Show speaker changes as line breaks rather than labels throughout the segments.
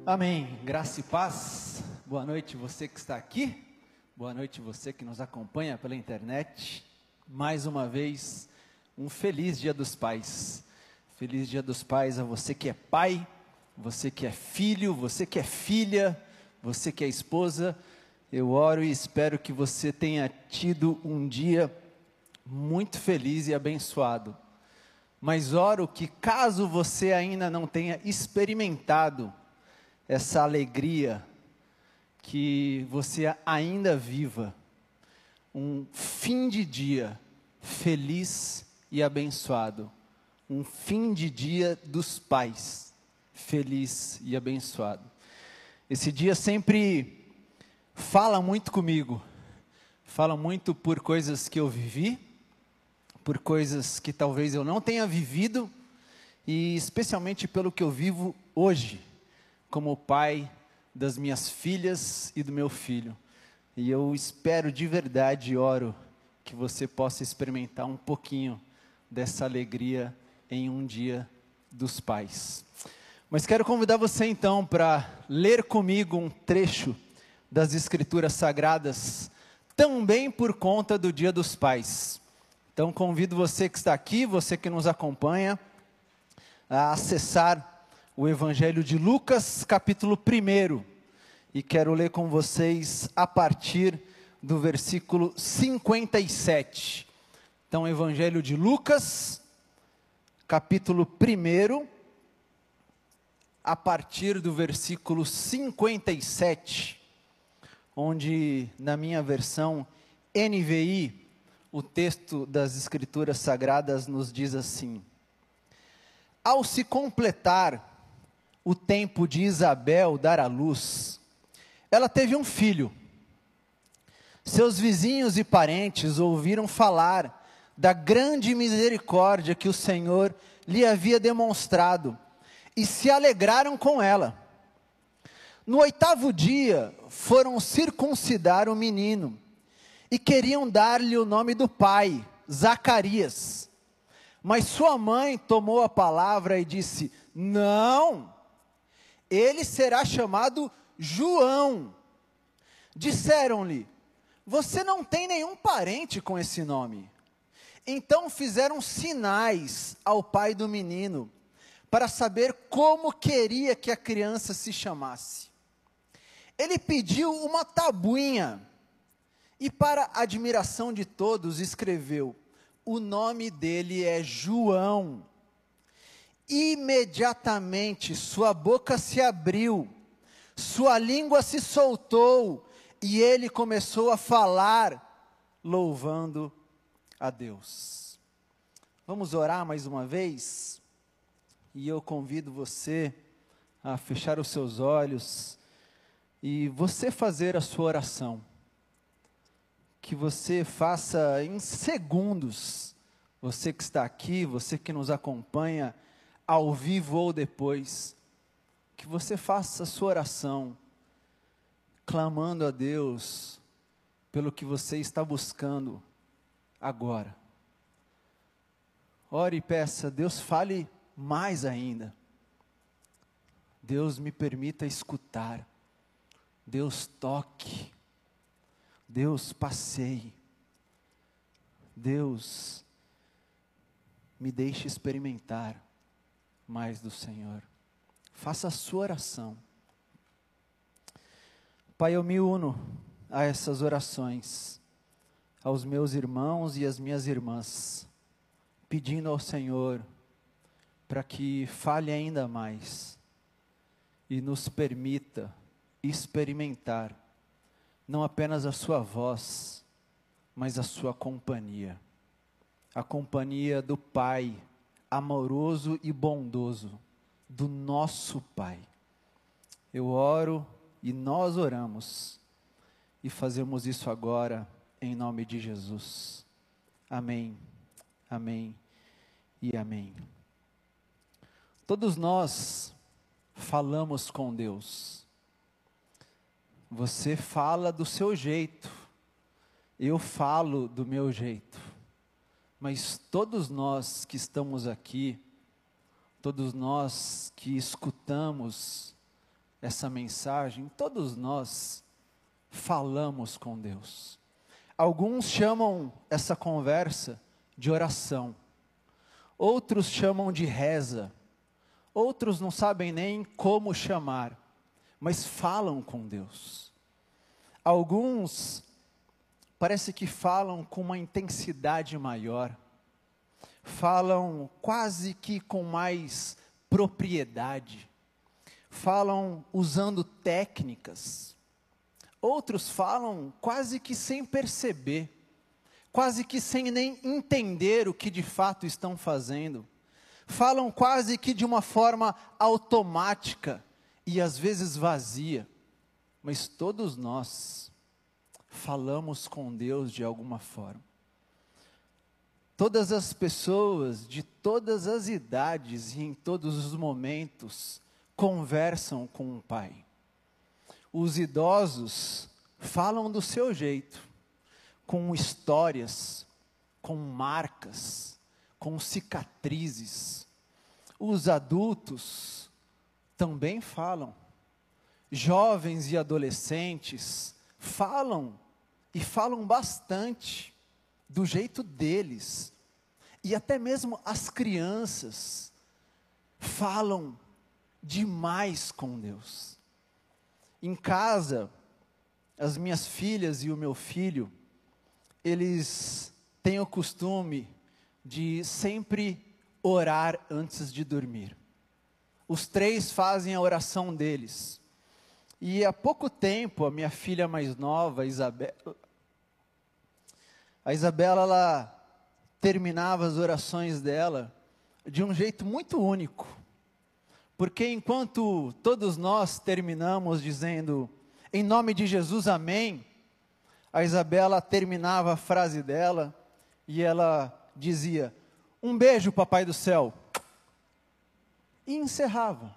Amém. Graça e paz. Boa noite você que está aqui. Boa noite você que nos acompanha pela internet. Mais uma vez, um feliz Dia dos Pais. Feliz Dia dos Pais a você que é pai, você que é filho, você que é filha, você que é esposa. Eu oro e espero que você tenha tido um dia muito feliz e abençoado. Mas oro que caso você ainda não tenha experimentado essa alegria, que você ainda viva um fim de dia feliz e abençoado, um fim de dia dos pais feliz e abençoado. Esse dia sempre fala muito comigo, fala muito por coisas que eu vivi, por coisas que talvez eu não tenha vivido, e especialmente pelo que eu vivo hoje, como pai das minhas filhas e do meu filho. E eu espero de verdade e oro que você possa experimentar um pouquinho dessa alegria em um dia dos pais. Mas quero convidar você então para ler comigo um trecho das Escrituras Sagradas, também por conta do Dia dos Pais. Então convido você que está aqui, você que nos acompanha, a acessar o Evangelho de Lucas, capítulo 1, e quero ler com vocês a partir do versículo 57. Então, Evangelho de Lucas, capítulo 1, a partir do versículo 57, onde na minha versão NVI, o texto das Escrituras Sagradas nos diz assim: ao se completar o tempo de Isabel dar à luz, ela teve um filho. Seus vizinhos e parentes ouviram falar da grande misericórdia que o Senhor lhe havia demonstrado e se alegraram com ela. No 8º dia, foram circuncidar o menino e queriam dar-lhe o nome do pai, Zacarias. Mas sua mãe tomou a palavra e disse: não, ele será chamado João. Disseram-lhe: você não tem nenhum parente com esse nome. Então fizeram sinais ao pai do menino, para saber como queria que a criança se chamasse. Ele pediu uma tabuinha, e para admiração de todos escreveu: o nome dele é João. Imediatamente sua boca se abriu, sua língua se soltou, e ele começou a falar, louvando a Deus. Vamos orar mais uma vez? E eu convido você a fechar os seus olhos, e você fazer a sua oração. Que você faça em segundos, você que está aqui, você que nos acompanha, ao vivo ou depois, que você faça a sua oração, clamando a Deus, pelo que você está buscando agora. Ore e peça: Deus, fale mais ainda. Deus, me permita escutar. Deus, toque. Deus, passeie. Deus, me deixe experimentar mais do Senhor. Faça a sua oração. Pai, eu me uno a essas orações, aos meus irmãos e às minhas irmãs, pedindo ao Senhor para que fale ainda mais e nos permita experimentar não apenas a sua voz, mas a sua companhia, a companhia do Pai amoroso e bondoso, do nosso Pai. Eu oro e nós oramos, e fazemos isso agora em nome de Jesus. Amém, amém e amém. Todos nós falamos com Deus. Você fala do seu jeito, eu falo do meu jeito, mas todos nós que estamos aqui, todos nós que escutamos essa mensagem, todos nós falamos com Deus. Alguns chamam essa conversa de oração, outros chamam de reza, outros não sabem nem como chamar, mas falam com Deus. Alguns parece que falam com uma intensidade maior, falam quase que com mais propriedade, falam usando técnicas, outros falam quase que sem perceber, quase que sem nem entender o que de fato estão fazendo, falam quase que de uma forma automática e às vezes vazia, mas todos nós falamos com Deus de alguma forma. Todas as pessoas de todas as idades e em todos os momentos conversam com o Pai. Os idosos falam do seu jeito, com histórias, com marcas, com cicatrizes. Os adultos também falam. Jovens e adolescentes falam, e falam bastante, do jeito deles. E até mesmo as crianças falam demais com Deus. Em casa, as minhas filhas e o meu filho, eles têm o costume de sempre orar antes de dormir. Os três fazem a oração deles. E há pouco tempo, a minha filha mais nova, a Isabela, ela terminava as orações dela de um jeito muito único. Porque enquanto todos nós terminamos dizendo, em nome de Jesus, amém, a Isabela terminava a frase dela e ela dizia, um beijo, papai do céu, e encerrava.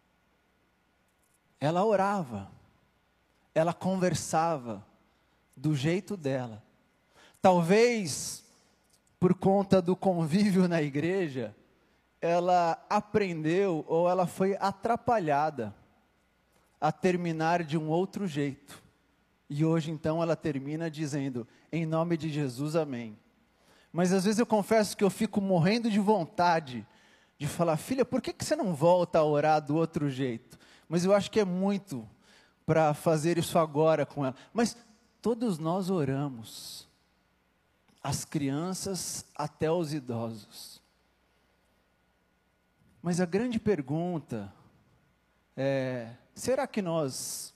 Ela orava, ela conversava do jeito dela. Talvez, por conta do convívio na igreja, ela aprendeu ou ela foi atrapalhada a terminar de um outro jeito. E hoje então ela termina dizendo, em nome de Jesus, amém. Mas às vezes eu confesso que eu fico morrendo de vontade de falar, filha, por que você não volta a orar do outro jeito? Mas eu acho que é muito para fazer isso agora com ela. Mas todos nós oramos, as crianças até os idosos. Mas a grande pergunta é, será que nós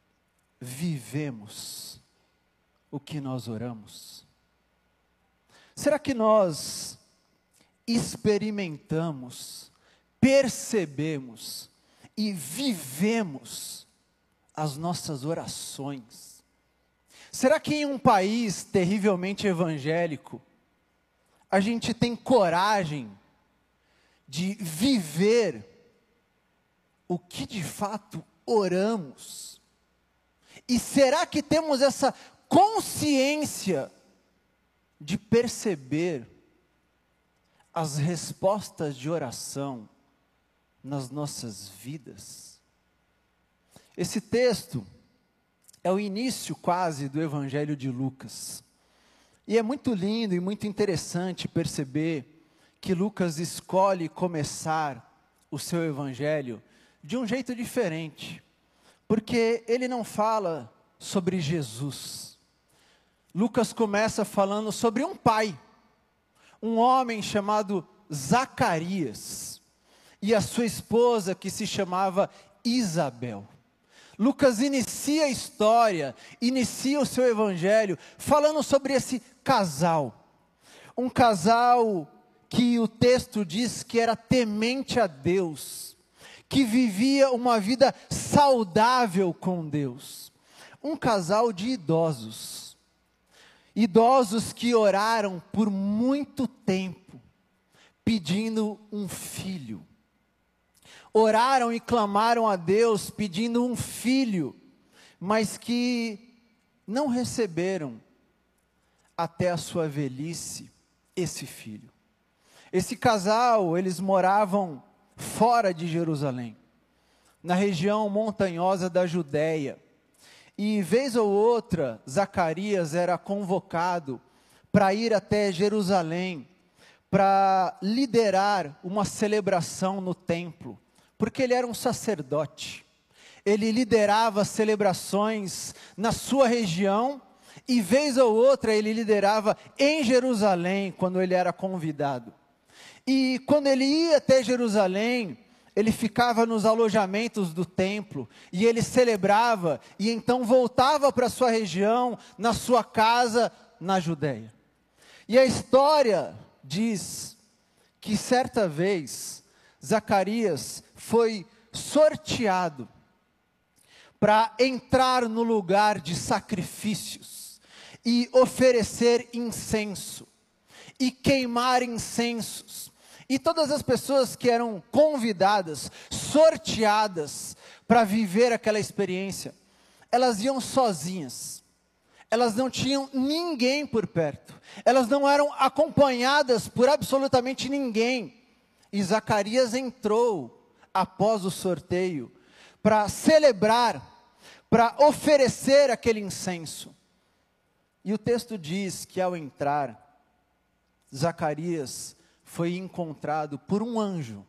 vivemos o que nós oramos? Será que nós experimentamos, percebemos e vivemos as nossas orações? Será que em um país terrivelmente evangélico, a gente tem coragem de viver o que de fato oramos? E será que temos essa consciência de perceber as respostas de oração nas nossas vidas? Esse texto é o início quase do Evangelho de Lucas. E é muito lindo e muito interessante perceber que Lucas escolhe começar o seu Evangelho de um jeito diferente. Porque ele não fala sobre Jesus. Lucas começa falando sobre um pai, um homem chamado Zacarias, e a sua esposa que se chamava Isabel. Lucas inicia a história, inicia o seu evangelho, falando sobre esse casal. Um casal que o texto diz que era temente a Deus, que vivia uma vida saudável com Deus. Um casal de idosos. Idosos que oraram por muito tempo, pedindo um filho. Oraram e clamaram a Deus pedindo um filho, mas que não receberam até a sua velhice esse filho. Esse casal, eles moravam fora de Jerusalém. na região montanhosa da Judéia. E vez ou outra, Zacarias era convocado para ir até Jerusalém, para liderar uma celebração no templo, porque ele era um sacerdote. Ele liderava celebrações na sua região, e vez ou outra ele liderava em Jerusalém, quando ele era convidado. E quando ele ia até Jerusalém, ele ficava nos alojamentos do templo, e ele celebrava, e então voltava para a sua região, na sua casa, na Judéia. E a história diz que certa vez, Zacarias foi sorteado para entrar no lugar de sacrifícios, e oferecer incenso, e queimar incensos. E todas as pessoas que eram convidadas, sorteadas para viver aquela experiência, elas iam sozinhas, elas não tinham ninguém por perto, elas não eram acompanhadas por absolutamente ninguém. E Zacarias entrou após o sorteio para celebrar, para oferecer aquele incenso. E o texto diz que ao entrar, Zacarias foi encontrado por um anjo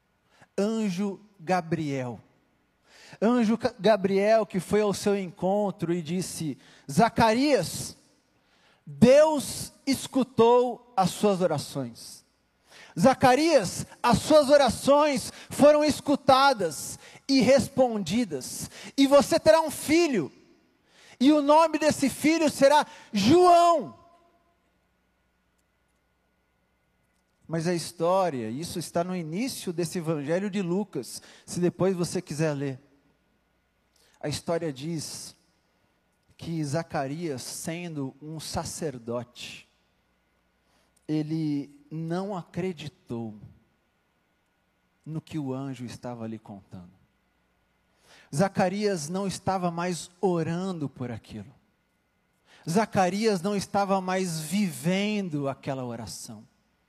Gabriel. Anjo Gabriel que foi ao seu encontro e disse: Zacarias, Deus escutou as suas orações. Zacarias, as suas orações foram escutadas e respondidas, e você terá um filho, e o nome desse filho será João. Mas a história, isso está no início desse evangelho de Lucas, se depois você quiser ler. A história diz que Zacarias, sendo um sacerdote, ele não acreditou no que o anjo estava lhe contando. Zacarias não estava mais orando por aquilo. Zacarias não estava mais vivendo aquela oração.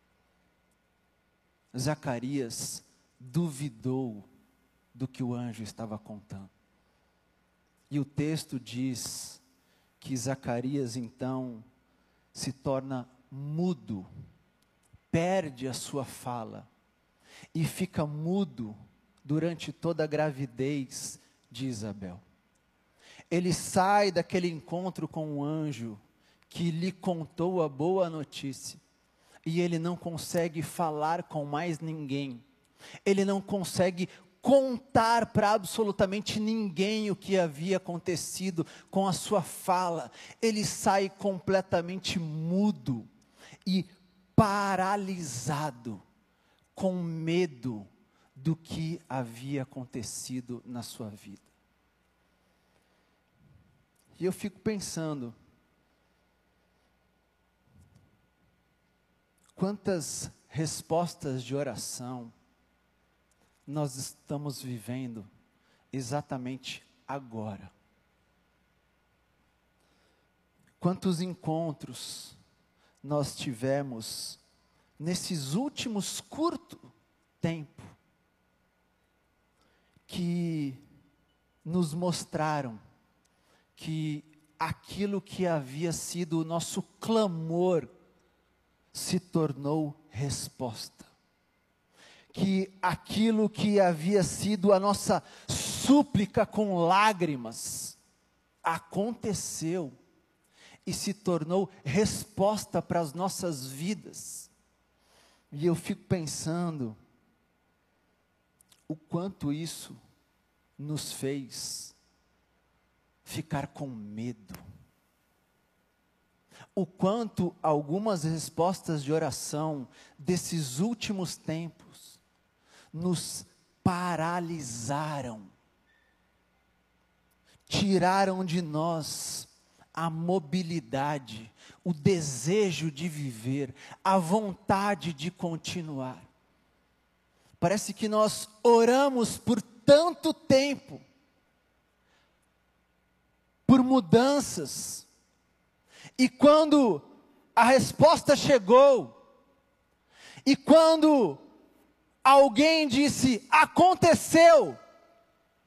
Zacarias duvidou do que o anjo estava contando. E o texto diz que Zacarias então se torna mudo, perde a sua fala e fica mudo durante toda a gravidez de Isabel. Ele sai daquele encontro com o anjo que lhe contou a boa notícia, e ele não consegue falar com mais ninguém, ele não consegue contar para absolutamente ninguém o que havia acontecido com a sua fala. Ele sai completamente mudo e paralisado, com medo do que havia acontecido na sua vida. E eu fico pensando, quantas respostas de oração nós estamos vivendo exatamente agora? Quantos encontros nós tivemos nesses últimos curto tempo que nos mostraram que aquilo que havia sido o nosso clamor se tornou resposta, que aquilo que havia sido a nossa súplica com lágrimas aconteceu e se tornou resposta para as nossas vidas. E eu fico pensando o quanto isso nos fez ficar com medo, o quanto algumas respostas de oração desses últimos tempos nos paralisaram, tiraram de nós a mobilidade, o desejo de viver, a vontade de continuar. Parece que nós oramos por tanto tempo, por mudanças, e quando a resposta chegou, e quando alguém disse, aconteceu,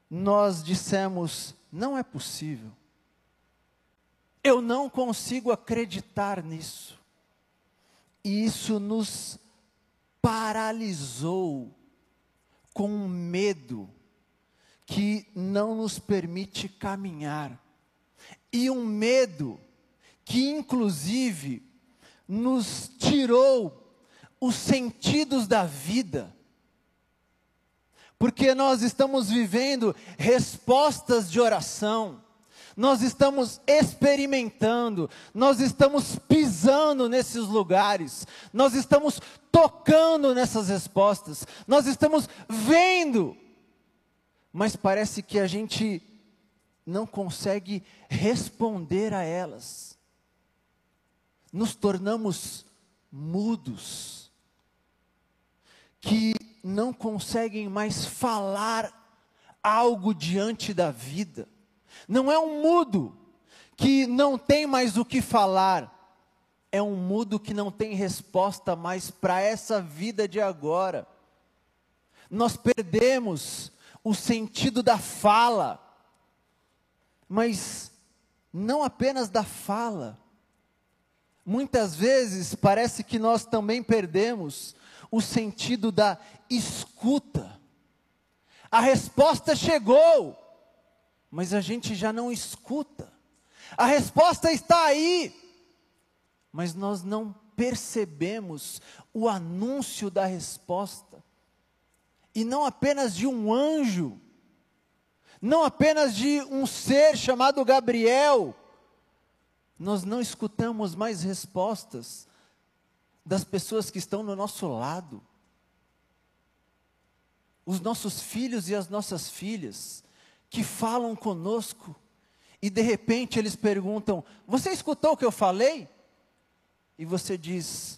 nós dissemos: não é possível, eu não consigo acreditar nisso. E isso nos paralisou com um medo que não nos permite caminhar. E um medo que inclusive nos tirou os sentidos da vida. Porque nós estamos vivendo respostas de oração, nós estamos experimentando, nós estamos pisando nesses lugares, nós estamos tocando nessas respostas, nós estamos vendo, mas parece que a gente não consegue responder a elas. Nos tornamos mudos, que não conseguem mais falar algo diante da vida. Não é um mudo que não tem mais o que falar, é um mudo que não tem resposta mais para essa vida de agora. Nós perdemos o sentido da fala, mas não apenas da fala. Muitas vezes parece que nós também perdemos o sentido da escuta. A resposta chegou, mas a gente já não escuta. A resposta está aí, mas nós não percebemos o anúncio da resposta. E não apenas de um anjo, não apenas de um ser chamado Gabriel. Nós não escutamos mais respostas das pessoas que estão no nosso lado. Os nossos filhos e as nossas filhas, que falam conosco, e de repente eles perguntam: você escutou o que eu falei? E você diz: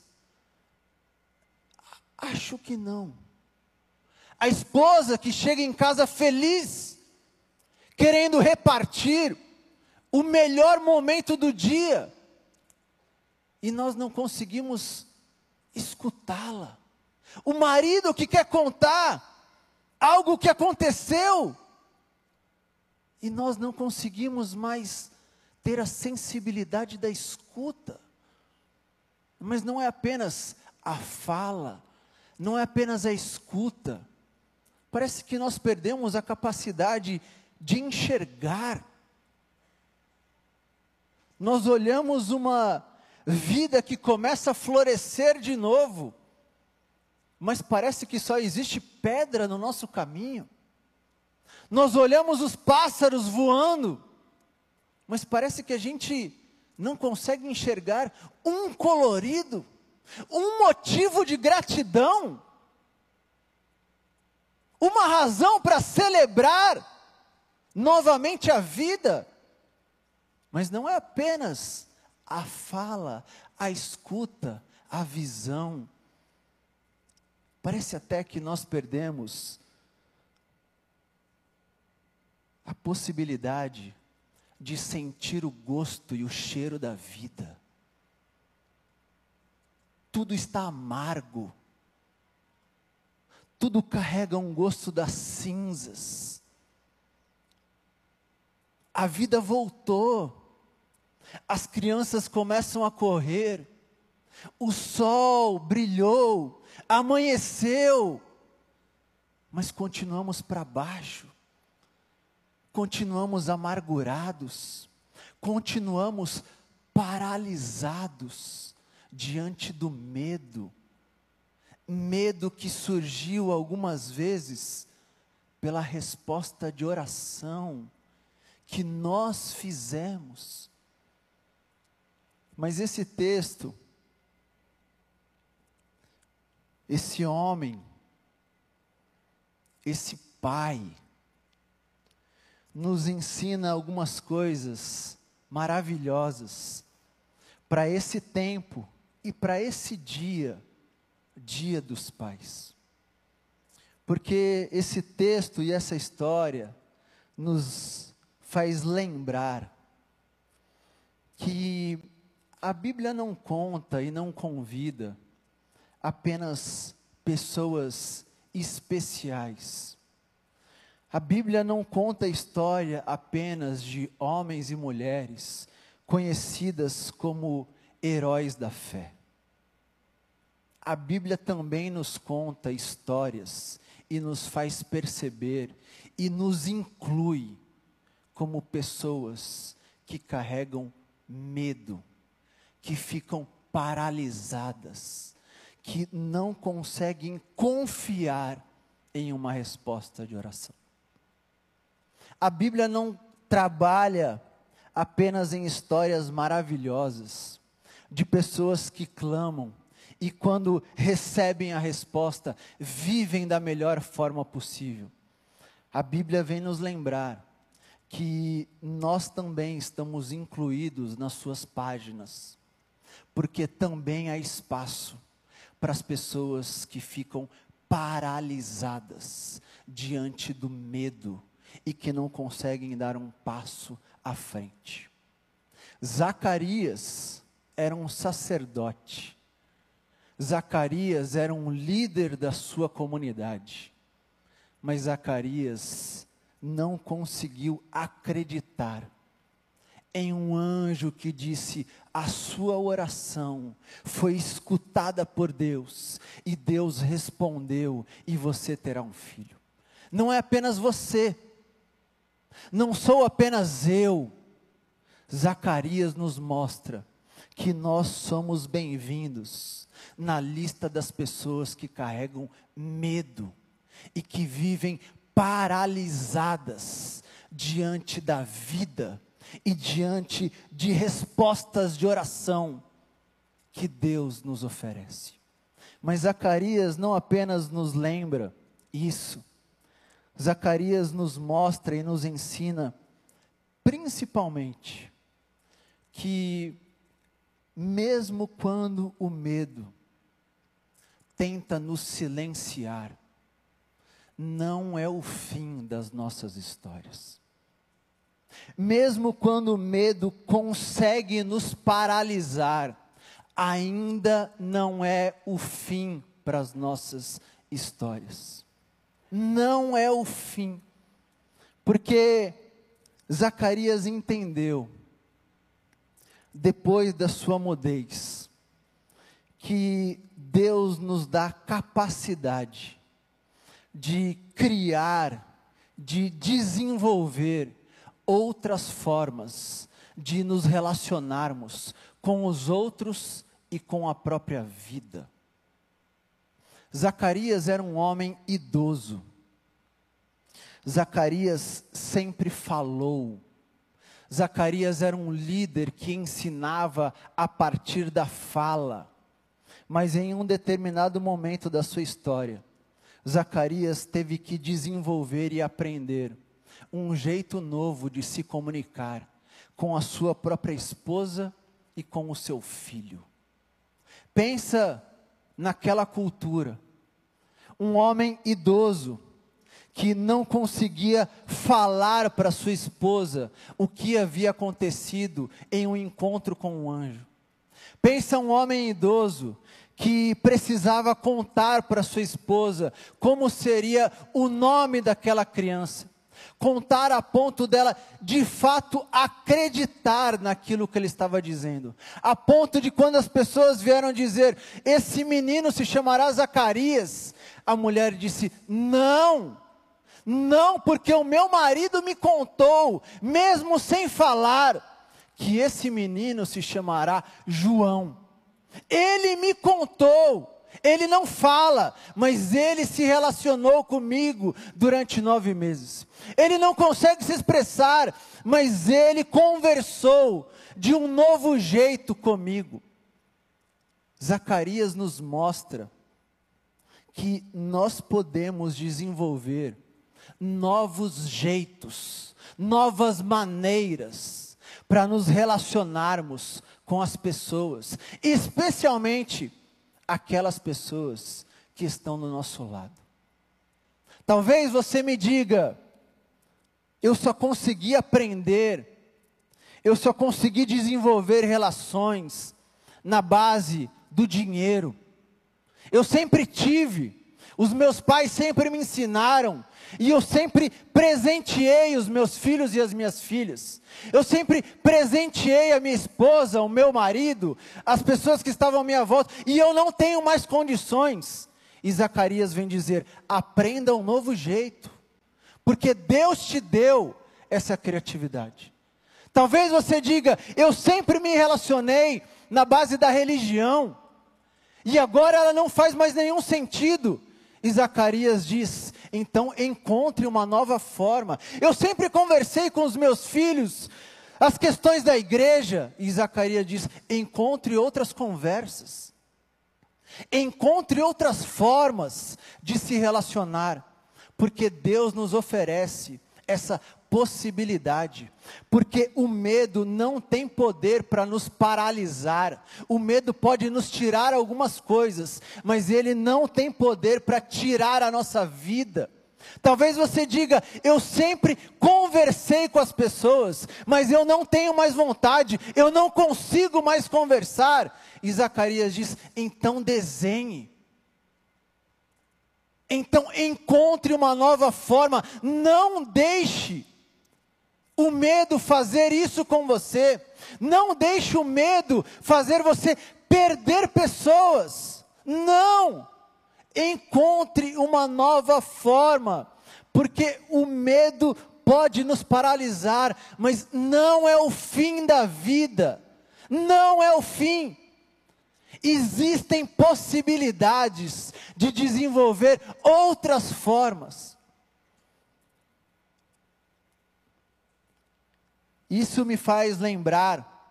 acho que não. A esposa que chega em casa feliz, querendo repartir o melhor momento do dia, e nós não conseguimos escutá-la. O marido que quer contar algo que aconteceu, e nós não conseguimos mais ter a sensibilidade da escuta. Mas não é apenas a fala, não é apenas a escuta. Parece que nós perdemos a capacidade de enxergar. Nós olhamos uma vida que começa a florescer de novo, mas parece que só existe pedra no nosso caminho. Nós olhamos os pássaros voando, mas parece que a gente não consegue enxergar um colorido, um motivo de gratidão, uma razão para celebrar novamente a vida. Mas não é apenas a fala, a escuta, a visão. Parece até que nós perdemos a possibilidade de sentir o gosto e o cheiro da vida. Tudo está amargo. Tudo carrega um gosto das cinzas. A vida voltou. As crianças começam a correr. O sol brilhou, amanheceu. Mas continuamos para baixo. Continuamos amargurados. Continuamos paralisados diante do medo. Medo que surgiu algumas vezes pela resposta de oração que nós fizemos. Mas esse texto, esse homem, esse pai, nos ensina algumas coisas maravilhosas para esse tempo e para esse dia, Dia dos Pais. Porque esse texto e essa história nos faz lembrar que a Bíblia não conta e não convida apenas pessoas especiais. A Bíblia não conta a história apenas de homens e mulheres conhecidas como heróis da fé. A Bíblia também nos conta histórias e nos faz perceber e nos inclui como pessoas que carregam medo, que ficam paralisadas, que não conseguem confiar em uma resposta de oração. A Bíblia não trabalha apenas em histórias maravilhosas, de pessoas que clamam, e quando recebem a resposta, vivem da melhor forma possível. A Bíblia vem nos lembrar que nós também estamos incluídos nas suas páginas, porque também há espaço para as pessoas que ficam paralisadas diante do medo e que não conseguem dar um passo à frente. Zacarias era um sacerdote. Zacarias era um líder da sua comunidade, mas Zacarias não conseguiu acreditar em um anjo que disse: a sua oração foi escutada por Deus, e Deus respondeu, e você terá um filho. Não é apenas você, não sou apenas eu. Zacarias nos mostra que nós somos bem-vindos na lista das pessoas que carregam medo e que vivem paralisadas diante da vida e diante de respostas de oração que Deus nos oferece. Mas Zacarias não apenas nos lembra isso, Zacarias nos mostra e nos ensina, principalmente, que mesmo quando o medo tenta nos silenciar, não é o fim das nossas histórias. Mesmo quando o medo consegue nos paralisar, ainda não é o fim para as nossas histórias. Não é o fim, porque Zacarias entendeu, depois da sua mudez, que Deus nos dá capacidade de criar, de desenvolver outras formas de nos relacionarmos com os outros e com a própria vida. Zacarias era um homem idoso. Zacarias sempre falou. Zacarias era um líder que ensinava a partir da fala. Mas em um determinado momento da sua história, Zacarias teve que desenvolver e aprender um jeito novo de se comunicar com a sua própria esposa e com o seu filho. Pensa naquela cultura, um homem idoso que não conseguia falar para sua esposa o que havia acontecido em um encontro com um anjo. Pensa um homem idoso que precisava contar para sua esposa como seria o nome daquela criança. Contar a ponto dela, de fato, acreditar naquilo que ele estava dizendo. A ponto de quando as pessoas vieram dizer, esse menino se chamará Zacarias, a mulher disse, não, porque o meu marido me contou, mesmo sem falar, que esse menino se chamará João. Ele me contou. Ele não fala, mas ele se relacionou comigo durante 9 meses. Ele não consegue se expressar, mas ele conversou de um novo jeito comigo. Zacarias nos mostra que nós podemos desenvolver novos jeitos, novas maneiras para nos relacionarmos com as pessoas, especialmente aquelas pessoas que estão do nosso lado. Talvez você me diga, eu só consegui aprender, eu só consegui desenvolver relações na base do dinheiro. Eu sempre tive Os meus pais sempre me ensinaram, e eu sempre presenteei os meus filhos e as minhas filhas. Eu sempre presenteei a minha esposa, o meu marido, as pessoas que estavam à minha volta, e eu não tenho mais condições. E Zacarias vem dizer: aprenda um novo jeito, porque Deus te deu essa criatividade. Talvez você diga: eu sempre me relacionei na base da religião, e agora ela não faz mais nenhum sentido. E Zacarias diz: então encontre uma nova forma. Eu sempre conversei com os meus filhos as questões da igreja. E Zacarias diz: encontre outras conversas. Encontre outras formas de se relacionar. Porque Deus nos oferece essa possibilidade, porque o medo não tem poder para nos paralisar. O medo pode nos tirar algumas coisas, mas ele não tem poder para tirar a nossa vida. Talvez você diga: eu sempre conversei com as pessoas, mas eu não tenho mais vontade, eu não consigo mais conversar. E Zacarias diz: então desenhe. Então encontre uma nova forma, não deixe o medo fazer isso com você, não deixe o medo fazer você perder pessoas, não, encontre uma nova forma, porque o medo pode nos paralisar, mas não é o fim da vida, não é o fim. Existem possibilidades de desenvolver outras formas. Isso me faz lembrar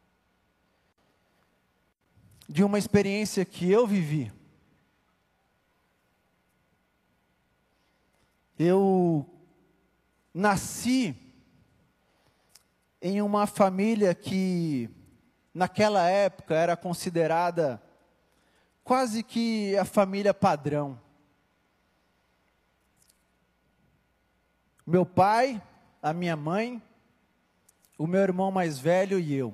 de uma experiência que eu vivi. Eu nasci em uma família que naquela época era considerada quase que a família padrão. Meu pai, a minha mãe, o meu irmão mais velho e eu.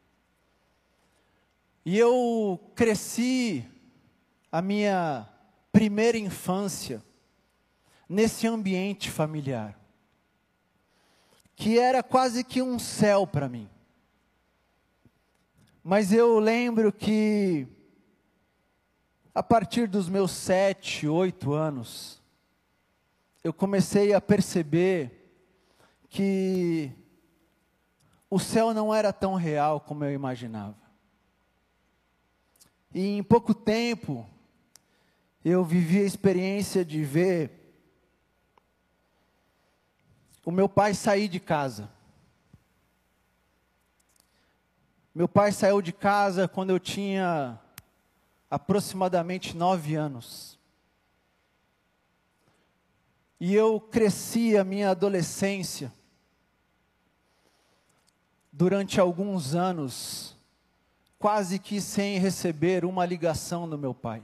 E eu cresci a minha primeira infância nesse ambiente familiar, que era quase que um céu para mim. Mas eu lembro que, a partir dos meus 7, 8 anos, eu comecei a perceber que o céu não era tão real como eu imaginava. E em pouco tempo, eu vivi a experiência de ver o meu pai sair de casa. Meu pai saiu de casa quando eu tinha aproximadamente 9 anos. E eu cresci a minha adolescência durante alguns anos, quase que sem receber uma ligação do meu pai.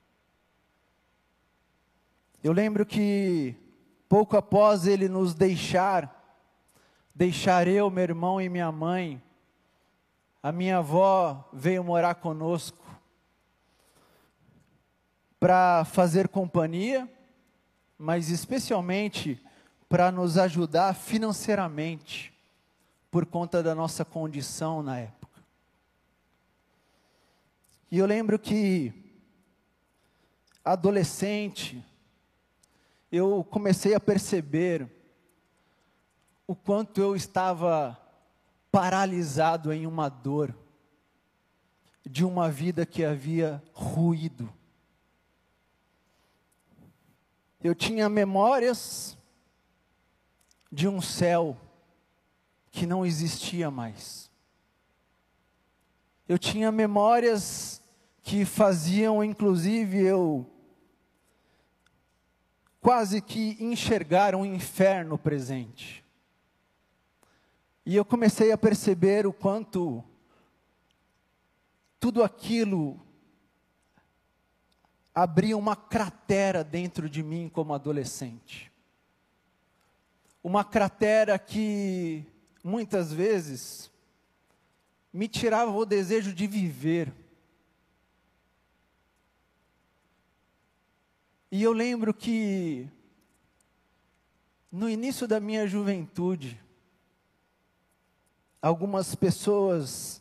Eu lembro que, pouco após ele nos deixar eu, meu irmão e minha mãe, a minha avó veio morar conosco para fazer companhia, mas especialmente para nos ajudar financeiramente, por conta da nossa condição na época. E eu lembro que, adolescente, eu comecei a perceber o quanto eu estava paralisado em uma dor, de uma vida que havia ruído. Eu tinha memórias de um céu que não existia mais. Eu tinha memórias que faziam, inclusive, eu quase que enxergar um inferno presente. E eu comecei a perceber o quanto tudo aquilo abria uma cratera dentro de mim como adolescente. Uma cratera que muitas vezes me tirava o desejo de viver. E eu lembro que, no início da minha juventude, algumas pessoas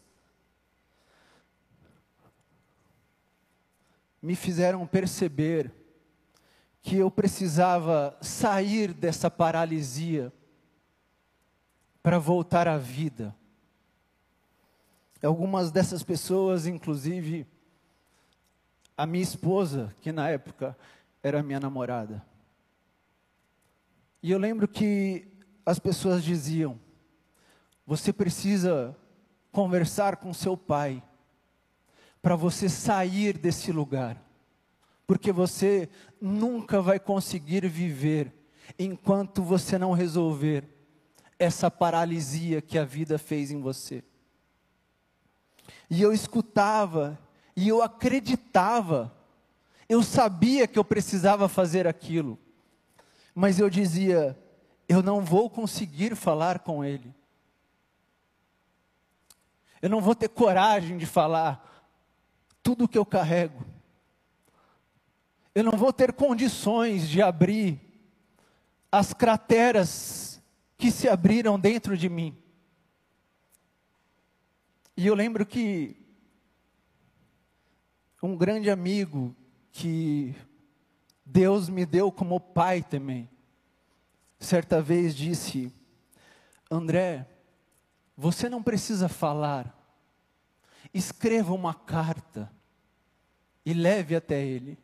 me fizeram perceber que eu precisava sair dessa paralisia para voltar à vida. Algumas dessas pessoas, inclusive, a minha esposa, que na época era minha namorada. E eu lembro que as pessoas diziam: você precisa conversar com seu pai, para você sair desse lugar, porque você nunca vai conseguir viver, enquanto você não resolver essa paralisia que a vida fez em você. E eu escutava, e eu acreditava, eu sabia que eu precisava fazer aquilo, mas eu dizia: eu não vou conseguir falar com ele, eu não vou ter coragem de falar tudo o que eu carrego, eu não vou ter condições de abrir as crateras que se abriram dentro de mim. E eu lembro que um grande amigo que Deus me deu como pai também, certa vez disse: André, você não precisa falar, escreva uma carta e leve até ele.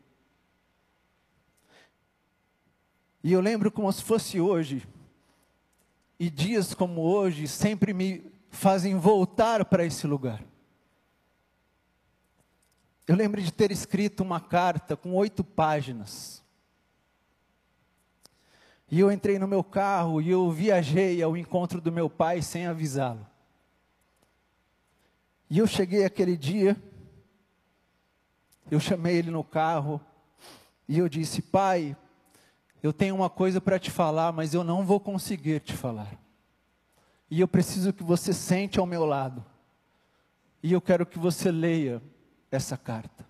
E eu lembro como se fosse hoje, e dias como hoje sempre me fazem voltar para esse lugar. Eu lembro de ter escrito uma carta com 8 páginas. E eu entrei no meu carro e eu viajei ao encontro do meu pai sem avisá-lo. E eu cheguei aquele dia, eu chamei ele no carro e eu disse: pai, eu tenho uma coisa para te falar, mas eu não vou conseguir te falar. E eu preciso que você sente ao meu lado. E eu quero que você leia essa carta.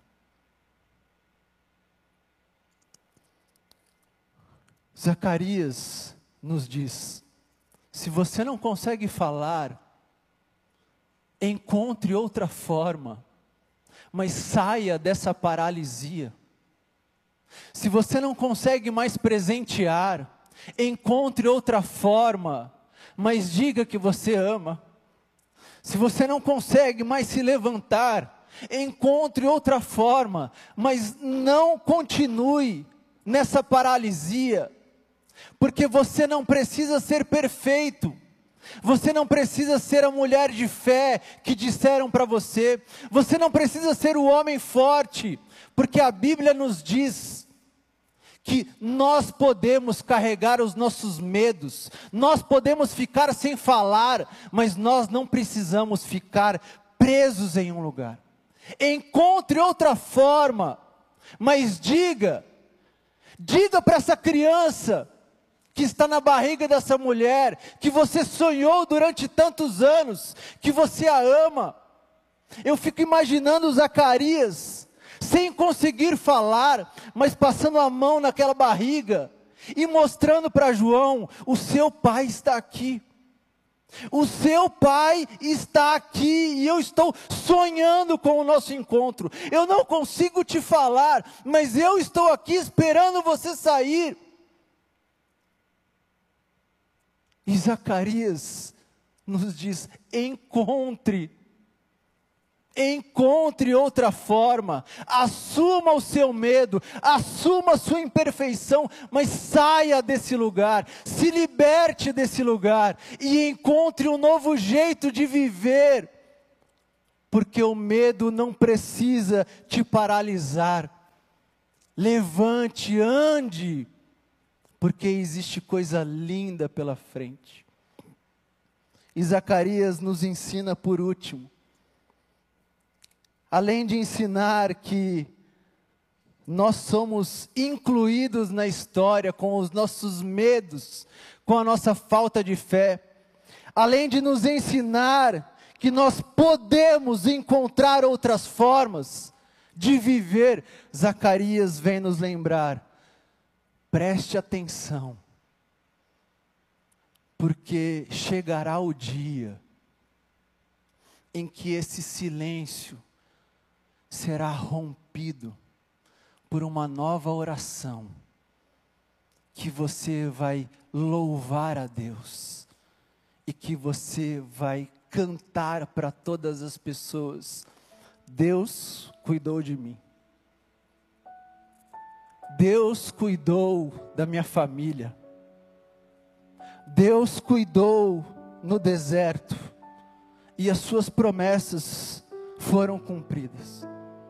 Zacarias nos diz: se você não consegue falar, encontre outra forma, mas saia dessa paralisia. Se você não consegue mais presentear, encontre outra forma, mas diga que você ama. Se você não consegue mais se levantar, encontre outra forma, mas não continue nessa paralisia, porque você não precisa ser perfeito. Você não precisa ser a mulher de fé que disseram para você. Você não precisa ser o homem forte, porque a Bíblia nos diz que nós podemos carregar os nossos medos, nós podemos ficar sem falar, mas nós não precisamos ficar presos em um lugar. Encontre outra forma, mas diga para essa criança que está na barriga dessa mulher, que você sonhou durante tantos anos, que você a ama. Eu fico imaginando Zacarias, sem conseguir falar, mas passando a mão naquela barriga, e mostrando para João: o seu pai está aqui. O seu pai está aqui, e eu estou sonhando com o nosso encontro. Eu não consigo te falar, mas eu estou aqui esperando você sair. E Zacarias nos diz: encontre outra forma, assuma o seu medo, assuma a sua imperfeição, mas saia desse lugar, se liberte desse lugar, e encontre um novo jeito de viver, porque o medo não precisa te paralisar. Levante, ande, porque existe coisa linda pela frente. E Zacarias nos ensina por último, além de ensinar que nós somos incluídos na história com os nossos medos, com a nossa falta de fé, além de nos ensinar que nós podemos encontrar outras formas de viver, Zacarias vem nos lembrar Preste atenção, porque chegará o dia em que esse silêncio será rompido por uma nova oração, que você vai louvar a Deus, e que você vai cantar para todas as pessoas: Deus cuidou de mim. Deus cuidou da minha família. Deus cuidou no deserto, e as suas promessas foram cumpridas.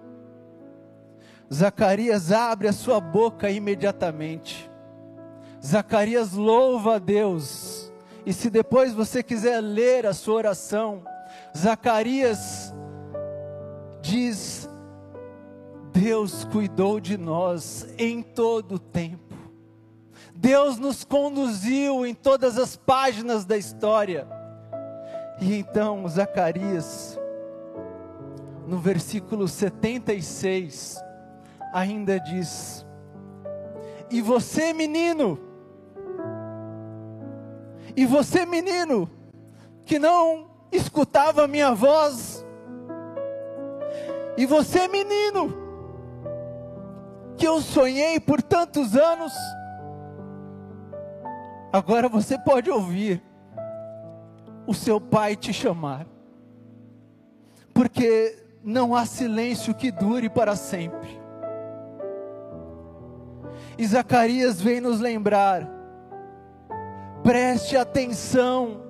Zacarias abre a sua boca imediatamente. Zacarias louva a Deus. E se depois você quiser ler a sua oração, Zacarias diz: Deus cuidou de nós em todo o tempo. Deus nos conduziu em todas as páginas da história. E então Zacarias, no versículo 76, ainda diz: e você menino, que não escutava a minha voz, e você menino, que eu sonhei por tantos anos, agora você pode ouvir o seu pai te chamar, porque não há silêncio que dure para sempre. E Zacarias vem nos lembrar: preste atenção,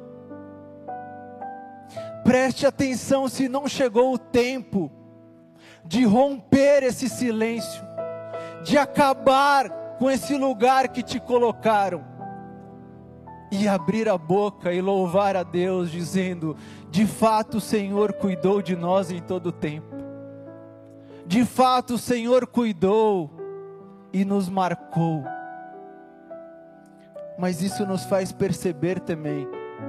se não chegou o tempo de romper esse silêncio, de acabar com esse lugar que te colocaram, e abrir a boca e louvar a Deus, dizendo: de fato o Senhor cuidou de nós em todo o tempo, de fato o Senhor cuidou e nos marcou. Mas isso nos faz perceber também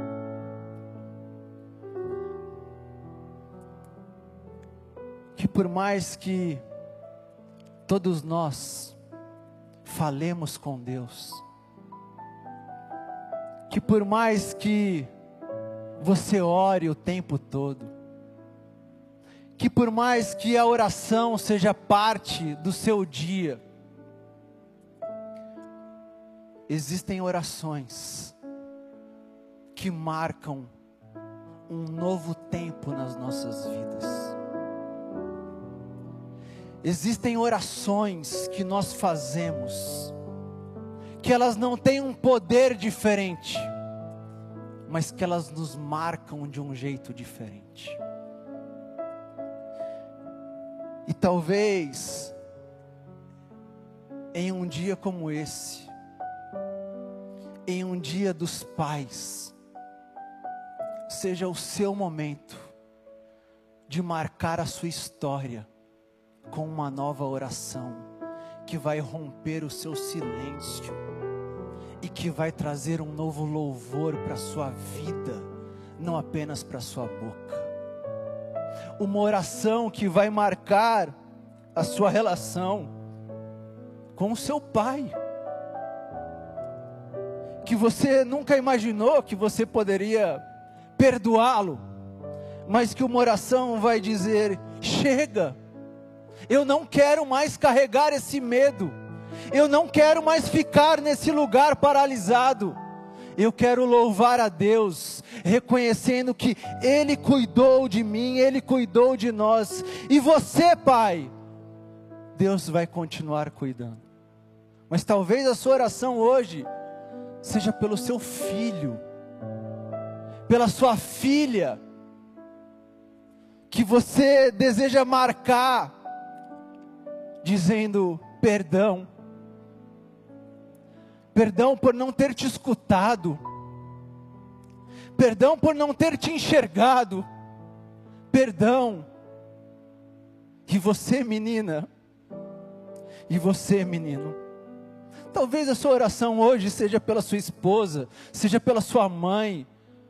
que por mais que todos nós falemos com Deus, que por mais que você ore o tempo todo, que por mais que a oração seja parte do seu dia, existem orações que marcam um novo tempo nas nossas vidas. Existem orações que nós fazemos, que elas não têm um poder diferente, mas que elas nos marcam de um jeito diferente. E talvez, em um dia como esse, em um dia dos pais, seja o seu momento de marcar a sua história com uma nova oração, que vai romper o seu silêncio, e que vai trazer um novo louvor para a sua vida, não apenas para a sua boca. Uma oração que vai marcar a sua relação com o seu pai, que você nunca imaginou que você poderia perdoá-lo, mas que uma oração vai dizer: chega, eu não quero mais carregar esse medo, eu não quero mais ficar nesse lugar paralisado, eu quero louvar a Deus, reconhecendo que Ele cuidou de mim, Ele cuidou de nós, e você, pai, Deus vai continuar cuidando. Mas talvez a sua oração hoje seja pelo seu filho, pela sua filha, que você deseja marcar, dizendo: perdão por não ter te escutado, perdão por não ter te enxergado, perdão. E você, menina, e você, menino, talvez a sua oração hoje seja pela sua esposa, seja pela sua mãe,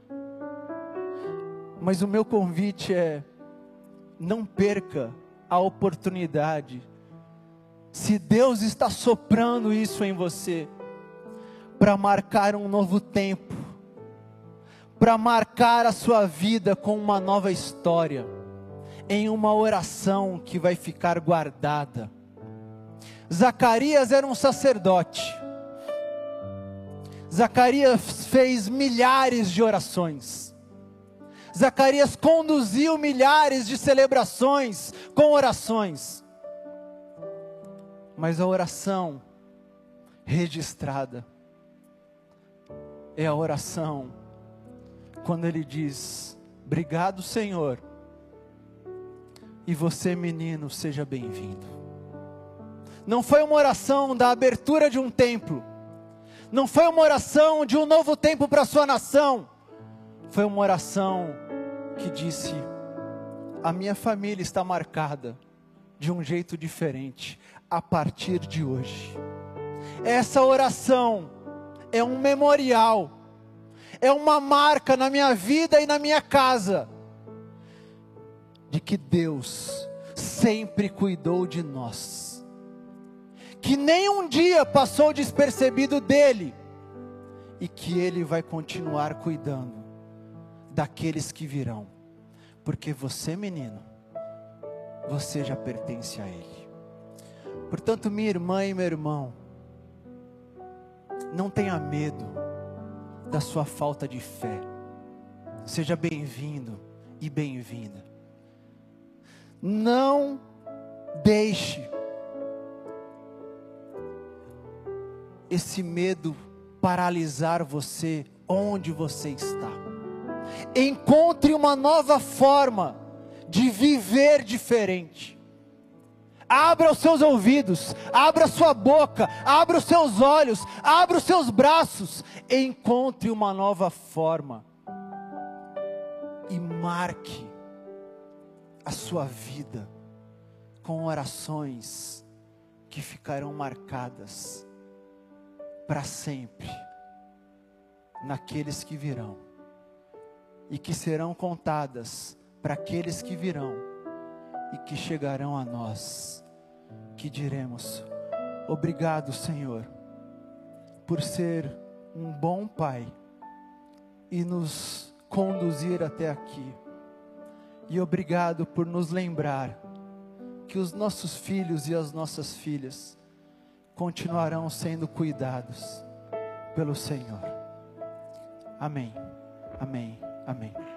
mas o meu convite é: não perca a oportunidade Se Deus está soprando isso em você, para marcar um novo tempo, para marcar a sua vida com uma nova história, em uma oração que vai ficar guardada. Zacarias era um sacerdote. Zacarias fez milhares de orações. Zacarias conduziu milhares de celebrações com orações. Mas a oração registrada é a oração quando ele diz: obrigado, Senhor, e você, menino, seja bem-vindo. Não foi uma oração da abertura de um templo, não foi uma oração de um novo tempo para a sua nação, foi uma oração que disse: a minha família está marcada de um jeito diferente a partir de hoje. Essa oração é um memorial, é uma marca na minha vida e na minha casa, de que Deus sempre cuidou de nós, que nem um dia passou despercebido dele, e que Ele vai continuar cuidando daqueles que virão, porque você, menino, você já pertence a Ele. Portanto, minha irmã e meu irmão, não tenha medo da sua falta de fé. Seja bem-vindo e bem-vinda. Não deixe esse medo paralisar você onde você está. Encontre uma nova forma de viver diferente. Abra os seus ouvidos, abra a sua boca, abra os seus olhos, abra os seus braços. Encontre uma nova forma e marque a sua vida com orações que ficarão marcadas para sempre naqueles que virão, e que serão contadas para aqueles que virão e que chegarão a nós, que diremos: obrigado, Senhor, por ser um bom Pai e nos conduzir até aqui, e obrigado por nos lembrar que os nossos filhos e as nossas filhas continuarão sendo cuidados pelo Senhor. Amém, amém, amém.